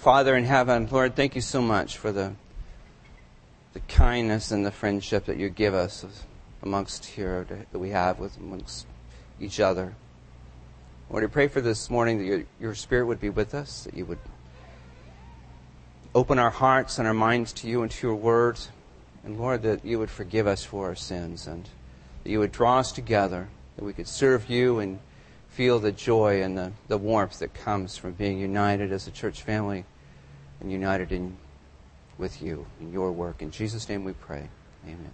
Father in heaven, Lord, thank you so much for the kindness and the friendship that you give us amongst here, that we have amongst each other. Lord, I pray for this morning that your Spirit would be with us, that you would open our hearts and our minds to you and to your word. And Lord, that you would forgive us for our sins and that you would draw us together, that we could serve you and feel the joy and the warmth that comes from being united as a church family and united with you in your work. In Jesus' name we pray. Amen.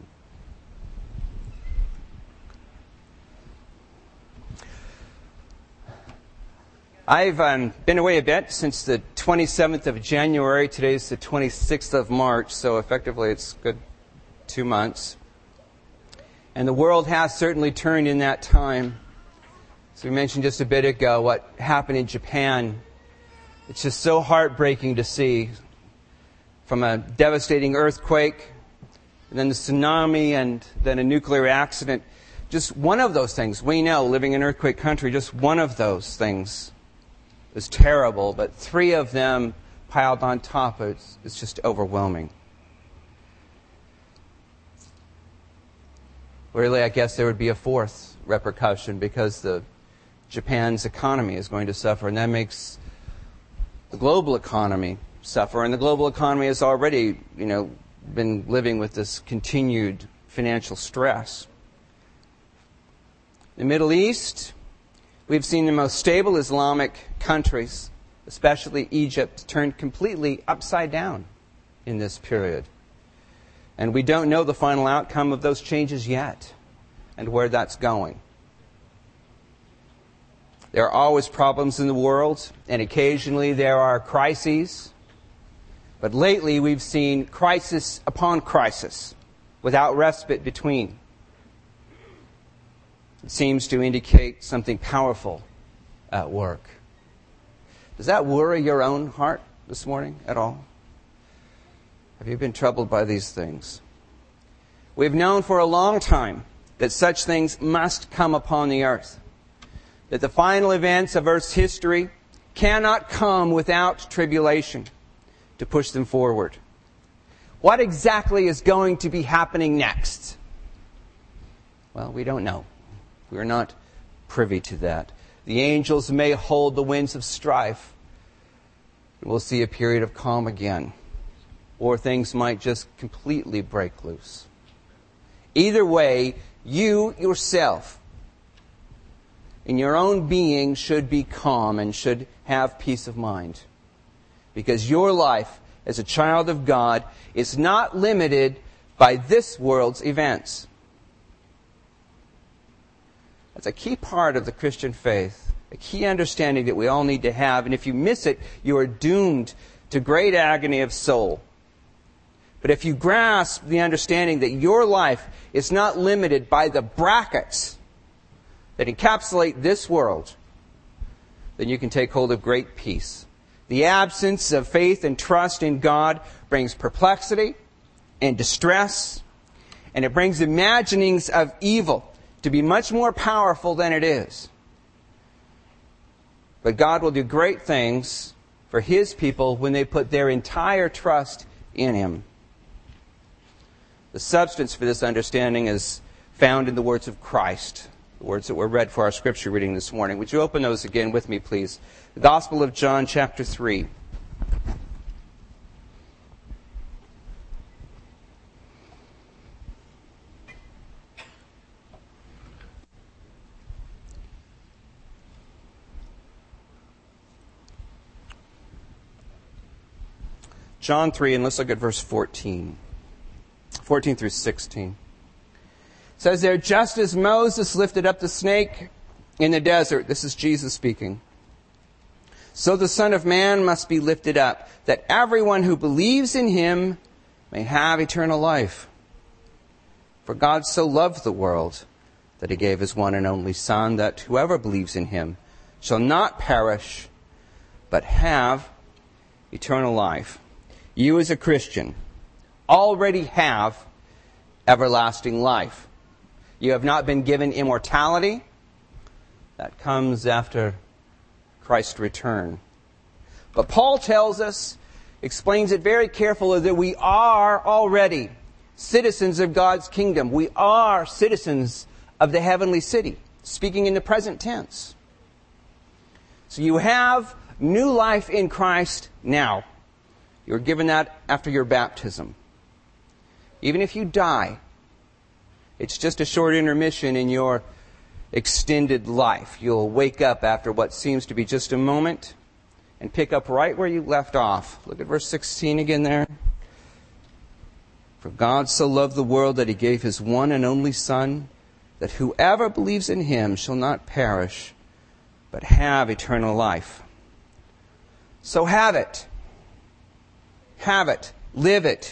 I've been away a bit since the 27th of January. Today's the 26th of March, so effectively it's a good 2 months. And the world has certainly turned in that time. As we mentioned just a bit ago, what happened in Japan, it's just so heartbreaking to see. From a devastating earthquake, and then the tsunami, and then a nuclear accident. Just one of those things. We know, living in earthquake country, just one of those things is terrible, but 3 of them piled on top, it's just overwhelming. Really, I guess there would be a 4th repercussion because Japan's economy is going to suffer, and that makes the global economy suffer. And the global economy has already, been living with this continued financial stress. In the Middle East, we've seen the most stable Islamic countries, especially Egypt, turned completely upside down in this period. And we don't know the final outcome of those changes yet and where that's going. There are always problems in the world, and occasionally there are crises. But lately we've seen crisis upon crisis without respite between. It seems to indicate something powerful at work. Does that worry your own heart this morning at all? Have you been troubled by these things? We've known for a long time that such things must come upon the earth. That the final events of Earth's history cannot come without tribulation to push them forward. What exactly is going to be happening next? Well, we don't know. We're not privy to that. The angels may hold the winds of strife. We'll see a period of calm again. Or things might just completely break loose. Either way, you yourself, in your own being, should be calm and should have peace of mind. Because your life as a child of God is not limited by this world's events. That's a key part of the Christian faith, a key understanding that we all need to have. And if you miss it, you are doomed to great agony of soul. But if you grasp the understanding that your life is not limited by the brackets that encapsulate this world, then you can take hold of great peace. The absence of faith and trust in God brings perplexity and distress, and it brings imaginings of evil to be much more powerful than it is. But God will do great things for His people when they put their entire trust in Him. The substance for this understanding is found in the words of Christ, the words that were read for our scripture reading this morning. Would you open those again with me, please? The Gospel of John, chapter 3. John 3, and let's look at verse 14. 14 through 16. It says there, just as Moses lifted up the snake in the desert, this is Jesus speaking, so the Son of Man must be lifted up, that everyone who believes in Him may have eternal life. For God so loved the world that He gave His one and only Son, that whoever believes in Him shall not perish, but have eternal life. You as a Christian already have everlasting life. You have not been given immortality. That comes after Christ's return. But Paul tells us explains it very carefully that we are already citizens of God's kingdom. We are citizens of the heavenly city, speaking in the present tense. So you have new life in Christ now. You're given that after your baptism. Even if you die, it's just a short intermission in your extended life. You'll wake up after what seems to be just a moment and pick up right where you left off. Look at verse 16 again there. For God so loved the world that He gave His one and only Son, that whoever believes in Him shall not perish, but have eternal life. So have it. Have it. Live it.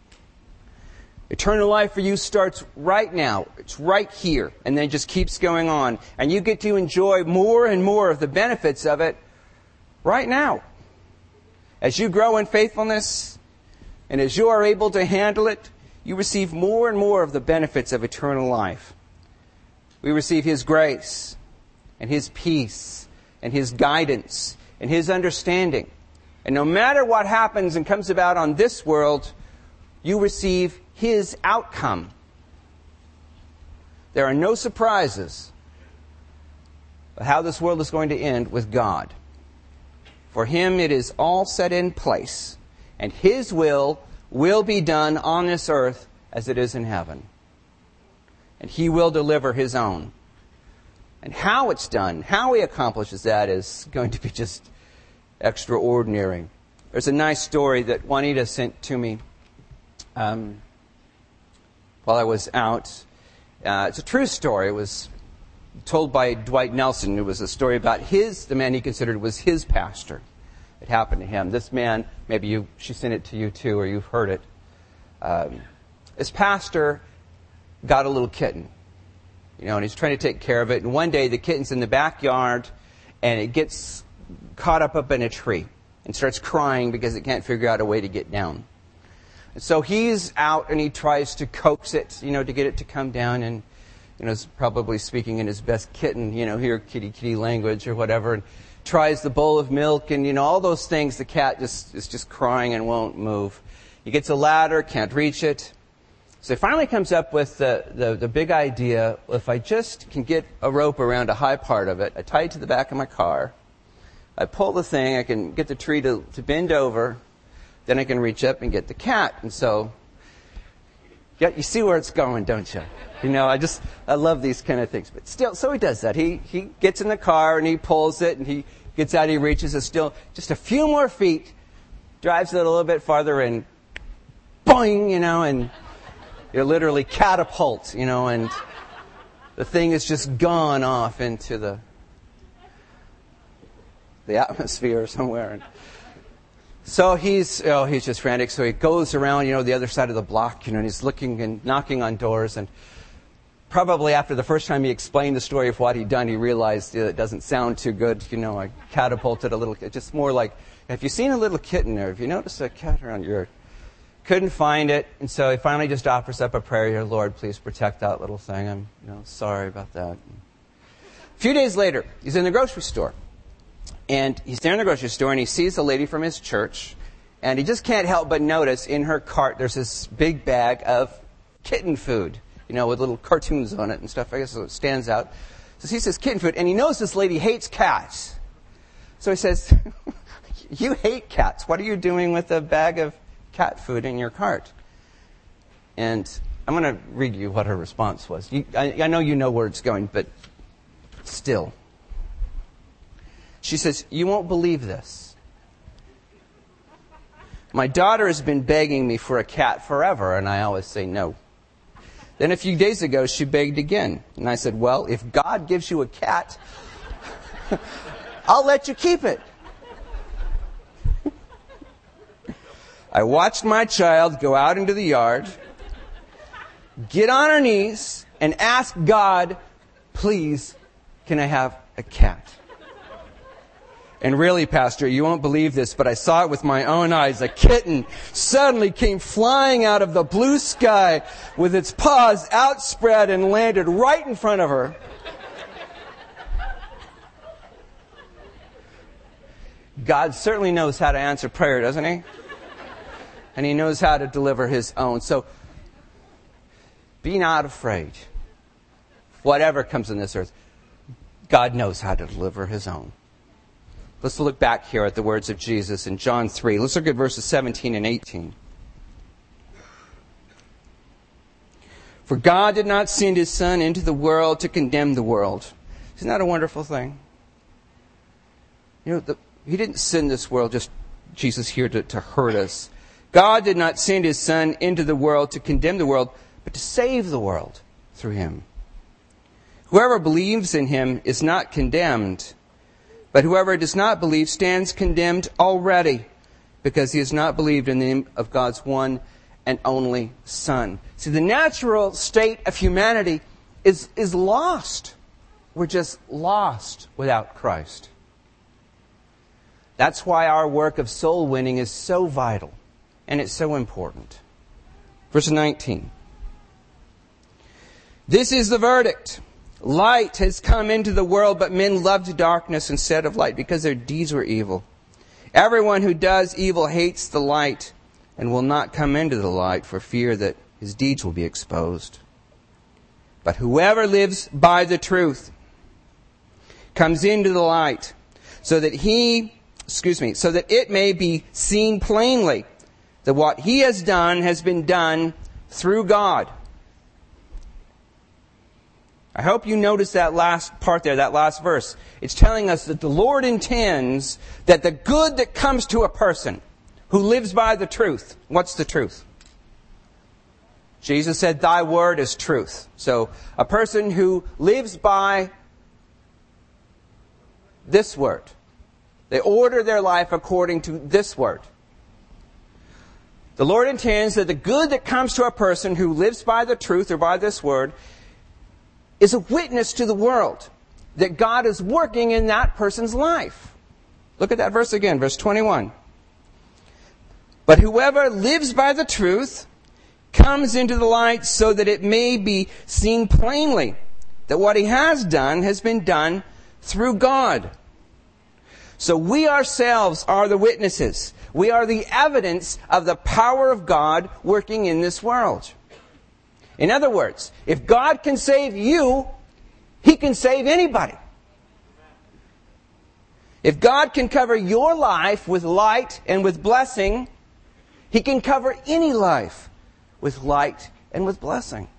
Eternal life for you starts right now. It's right here. And then it just keeps going on. And you get to enjoy more and more of the benefits of it right now. As you grow in faithfulness, and as you are able to handle it, you receive more and more of the benefits of eternal life. We receive His grace, and His peace, and His guidance, and His understanding. And no matter what happens and comes about on this world, you receive His outcome. There are no surprises of how this world is going to end with God. For Him it is all set in place, and His will be done on this earth as it is in heaven. And He will deliver His own. And how it's done, how He accomplishes that is going to be just extraordinary. There's a nice story that Juanita sent to me while I was out. It's a true story. It was told by Dwight Nelson. It was a story about the man he considered was his pastor. It happened to him. This man, she sent it to you too, or you've heard it. His pastor got a little kitten, and he's trying to take care of it. And one day the kitten's in the backyard, and it gets caught up in a tree and starts crying because it can't figure out a way to get down. And so he's out and he tries to coax it, to get it to come down, and is probably speaking in his best kitten, here kitty language or whatever, and tries the bowl of milk and all those things. The cat is just crying and won't move. He gets a ladder, can't reach it. So he finally comes up with the big idea: if I just can get a rope around a high part of it, I tie it to the back of my car, I pull the thing, I can get the tree to bend over, then I can reach up and get the cat. And so, yeah, you see where it's going, don't you? I love these kind of things. But still, so he does that. He gets in the car and he pulls it and he gets out, he reaches it still just a few more feet, drives it a little bit farther and boing, and it literally catapults, and the thing is just gone off into the atmosphere somewhere. And so he's just frantic. So he goes around, the other side of the block, and he's looking and knocking on doors. And probably after the first time he explained the story of what he'd done, he realized it doesn't sound too good. I catapulted a little. It's just more like, have you seen a little kitten there? Have you noticed a cat around your? Couldn't find it, and so he finally just offers up a prayer here: Lord, please protect that little thing. I'm sorry about that. A few days later, he's in the grocery store. And he's there in the grocery store, and he sees a lady from his church, and he just can't help but notice in her cart there's this big bag of kitten food, with little cartoons on it and stuff. I guess so it stands out. So he says kitten food, and he knows this lady hates cats. So he says, you hate cats. What are you doing with a bag of cat food in your cart? And I'm going to read you what her response was. I know you know where it's going, but still. She says, you won't believe this. My daughter has been begging me for a cat forever, and I always say no. Then a few days ago, she begged again. And I said, well, if God gives you a cat, I'll let you keep it. I watched my child go out into the yard, get on her knees, and ask God, please, can I have a cat? And really, Pastor, you won't believe this, but I saw it with my own eyes. A kitten suddenly came flying out of the blue sky with its paws outspread and landed right in front of her. God certainly knows how to answer prayer, doesn't He? and He knows how to deliver His own. So be not afraid. Whatever comes in this earth, God knows how to deliver His own. Let's look back here at the words of Jesus in John 3. Let's look at verses 17 and 18. For God did not send His Son into the world to condemn the world. Isn't that a wonderful thing? You know, He didn't send this world, just Jesus here to hurt us. God did not send His Son into the world to condemn the world, but to save the world through Him. Whoever believes in Him is not condemned, but whoever does not believe stands condemned already, because he has not believed in the name of God's one and only Son. See, the natural state of humanity is lost. We're just lost without Christ. That's why our work of soul winning is so vital, and it's so important. Verse 19. This is the verdict. Light has come into the world, but men loved darkness instead of light because their deeds were evil. Everyone who does evil hates the light and will not come into the light for fear that his deeds will be exposed. But whoever lives by the truth comes into the light so that it may be seen plainly that what he has done has been done through God. I hope you notice that last part there, that last verse. It's telling us that the Lord intends that the good that comes to a person who lives by the truth. What's the truth? Jesus said, "Thy word is truth." So a person who lives by this word, they order their life according to this word. The Lord intends that the good that comes to a person who lives by the truth or by this word is a witness to the world that God is working in that person's life. Look at that verse again, verse 21. But whoever lives by the truth comes into the light so that it may be seen plainly that what he has done has been done through God. So we ourselves are the witnesses. We are the evidence of the power of God working in this world. In other words, if God can save you, He can save anybody. If God can cover your life with light and with blessing, He can cover any life with light and with blessing.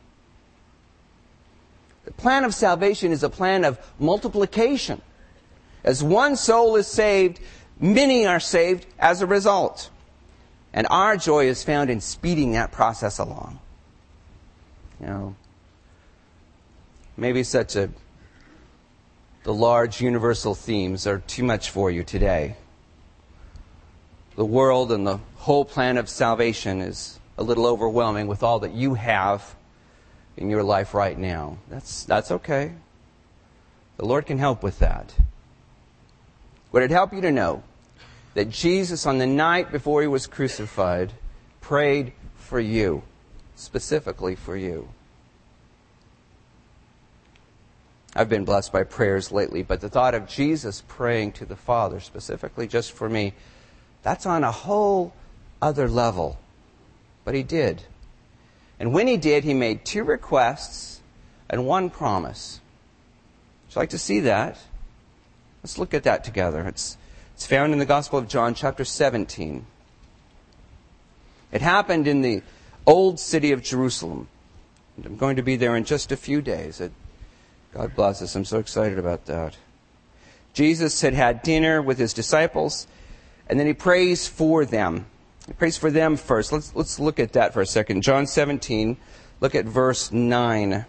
The plan of salvation is a plan of multiplication. As one soul is saved, many are saved as a result. And our joy is found in speeding that process along. You know, maybe the large universal themes are too much for you today. The world and the whole plan of salvation is a little overwhelming with all that you have in your life right now. That's okay. The Lord can help with that. Would it help you to know that Jesus, on the night before He was crucified, prayed for you? Specifically for you. I've been blessed by prayers lately, but the thought of Jesus praying to the Father, specifically just for me, that's on a whole other level. But He did. And when He did, He made 2 requests and 1 promise. Would you like to see that? Let's look at that together. It's found in the Gospel of John, chapter 17. It happened in the old city of Jerusalem. And I'm going to be there in just a few days. God bless us. I'm so excited about that. Jesus had had dinner with His disciples, and then He prays for them. He prays for them first. Let's look at that for a second. John 17, look at verse 9.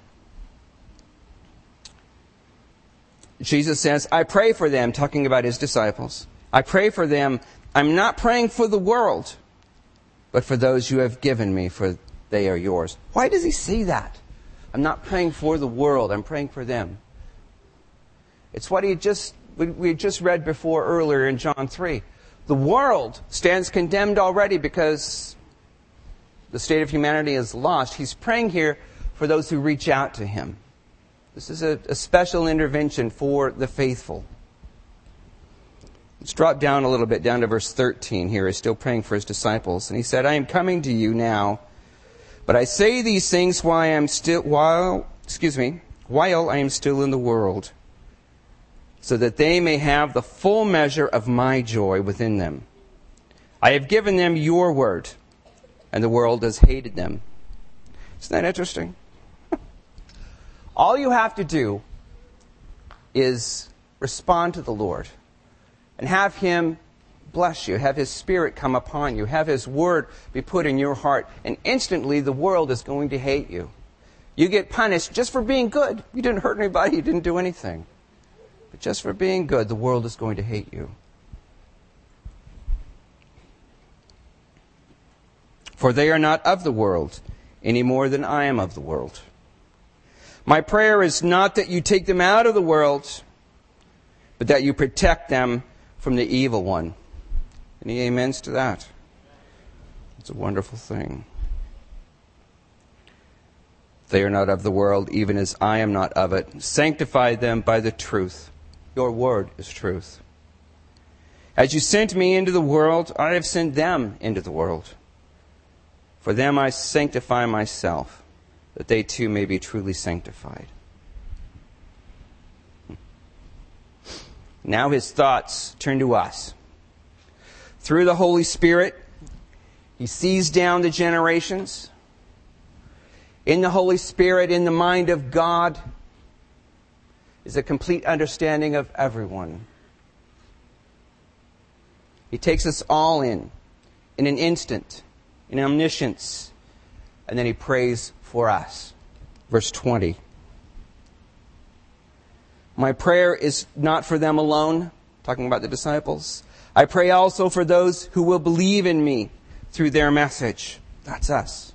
Jesus says, "I pray for them," talking about His disciples. "I pray for them. I'm not praying for the world, but for those you have given me, for they are yours." Why does He say that? I'm not praying for the world. I'm praying for them. It's what we just read before earlier in John 3. The world stands condemned already because the state of humanity is lost. He's praying here for those who reach out to Him. This is a special intervention for the faithful. Let's drop down a little bit, down to verse 13 here. He's still praying for his disciples. And he said, I am coming to you now, but I say these things while I am still in the world, so that they may have the full measure of my joy within them. I have given them your word, and the world has hated them. Isn't that interesting? All you have to do is respond to the Lord and have Him bless you, have His Spirit come upon you, have His Word be put in your heart, and instantly the world is going to hate you. You get punished just for being good. You didn't hurt anybody, you didn't do anything. But just for being good, the world is going to hate you. For they are not of the world, any more than I am of the world. My prayer is not that you take them out of the world, but that you protect them from the evil one. Any amens to that? It's a wonderful thing. They are not of the world, even as I am not of it. Sanctify them by the truth. Your word is truth. As you sent me into the world, I have sent them into the world. For them I sanctify myself, that they too may be truly sanctified. Now his thoughts turn to us. Through the Holy Spirit, he sees down the generations. In the Holy Spirit, in the mind of God, is a complete understanding of everyone. He takes us all in an instant, in omniscience, and then he prays for us. Verse 20. My prayer is not for them alone, talking about the disciples. I pray also for those who will believe in me through their message. That's us.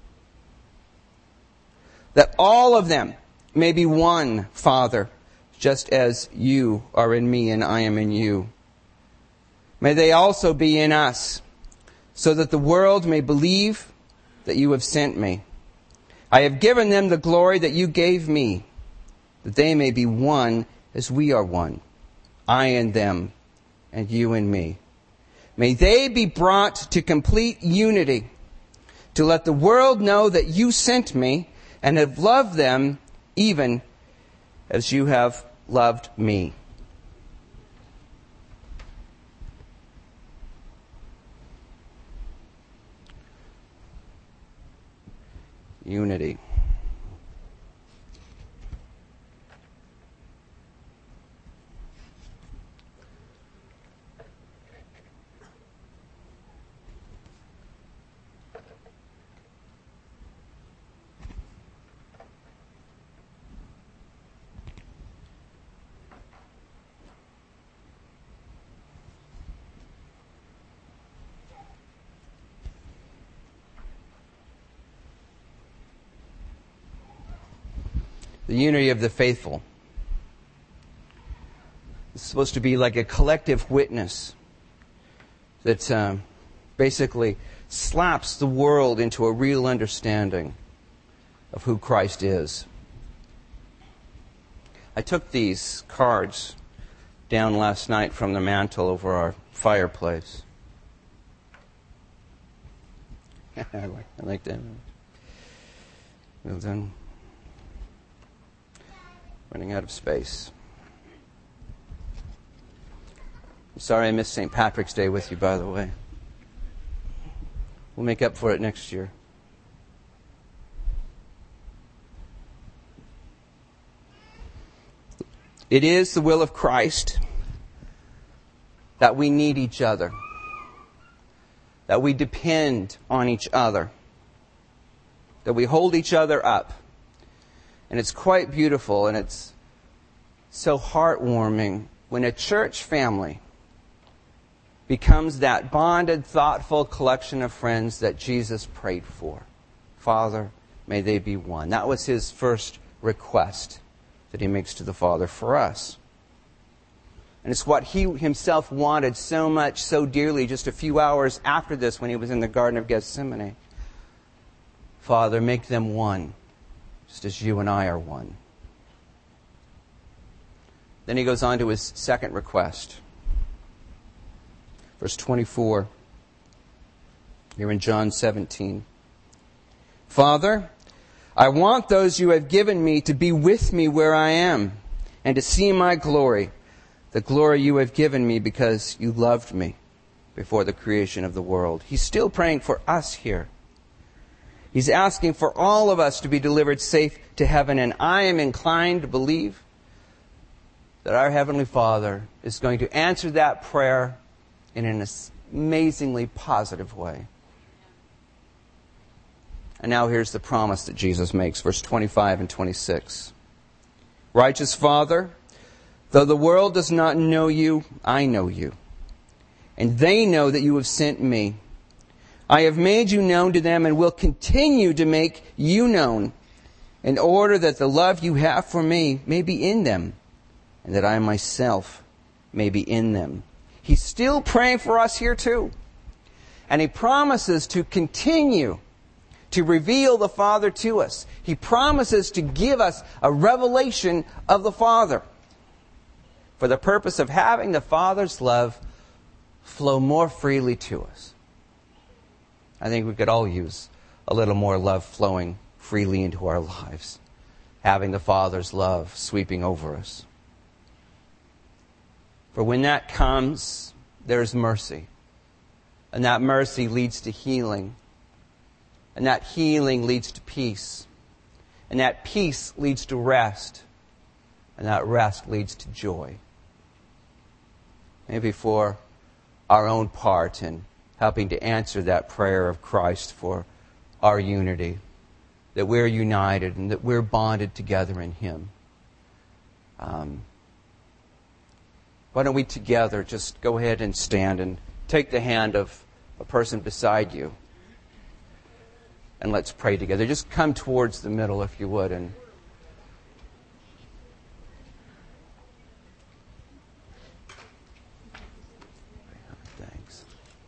That all of them may be one, Father, just as you are in me and I am in you. May they also be in us, so that the world may believe that you have sent me. I have given them the glory that you gave me, that they may be one as we are one, I and them, and you and me. May they be brought to complete unity, to let the world know that you sent me and have loved them even as you have loved me. Unity. The unity of the faithful. It's supposed to be like a collective witness that basically slaps the world into a real understanding of who Christ is. I took these cards down last night from the mantle over our fireplace. I like that. Well done. Running out of space. I'm sorry I missed St. Patrick's Day with you, by the way. We'll make up for it next year. It is the will of Christ that we need each other, that we depend on each other, that we hold each other up. And it's quite beautiful, and it's so heartwarming when a church family becomes that bonded, thoughtful collection of friends that Jesus prayed for. Father, may they be one. That was his first request that he makes to the Father for us. And it's what he himself wanted so much, so dearly, just a few hours after this when he was in the Garden of Gethsemane. Father, make them one, just as you and I are one. Then he goes on to his second request. Verse 24, here in John 17. Father, I want those you have given me to be with me where I am, and to see my glory, the glory you have given me because you loved me before the creation of the world. He's still praying for us here. He's asking for all of us to be delivered safe to heaven, and I am inclined to believe that our Heavenly Father is going to answer that prayer in an amazingly positive way. And now here's the promise that Jesus makes, verse 25 and 26. Righteous Father, though the world does not know you, I know you. And they know that you have sent me. I have made you known to them and will continue to make you known, in order that the love you have for me may be in them, and that I myself may be in them. He's still praying for us here too. And He promises to continue to reveal the Father to us. He promises to give us a revelation of the Father for the purpose of having the Father's love flow more freely to us. I think we could all use a little more love flowing freely into our lives, having the Father's love sweeping over us. For when that comes, there's mercy. And that mercy leads to healing. And that healing leads to peace. And that peace leads to rest. And that rest leads to joy. Maybe for our own part in helping to answer that prayer of Christ for our unity, that we're united and that we're bonded together in Him. Why don't we together just go ahead and stand and take the hand of a person beside you. And let's pray together. Just come towards the middle if you would. And thanks.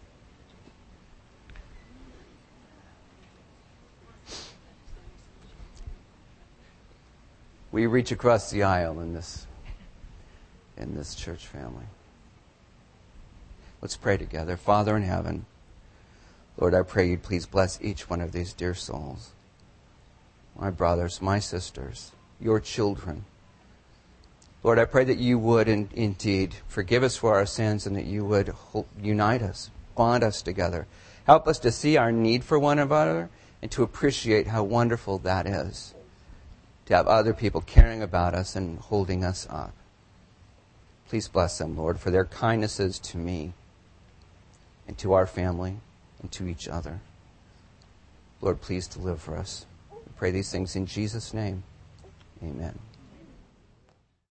We reach across the aisle in this church family. Let's pray together. Father in heaven, Lord, I pray you'd please bless each one of these dear souls. My brothers, my sisters, your children. Lord, I pray that you would indeed forgive us for our sins and that you would unite us, bond us together. Help us to see our need for one another and to appreciate how wonderful that is, to have other people caring about us and holding us up. Please bless them, Lord, for their kindnesses to me and to our family and to each other. Lord, please deliver us. We pray these things in Jesus' name. Amen.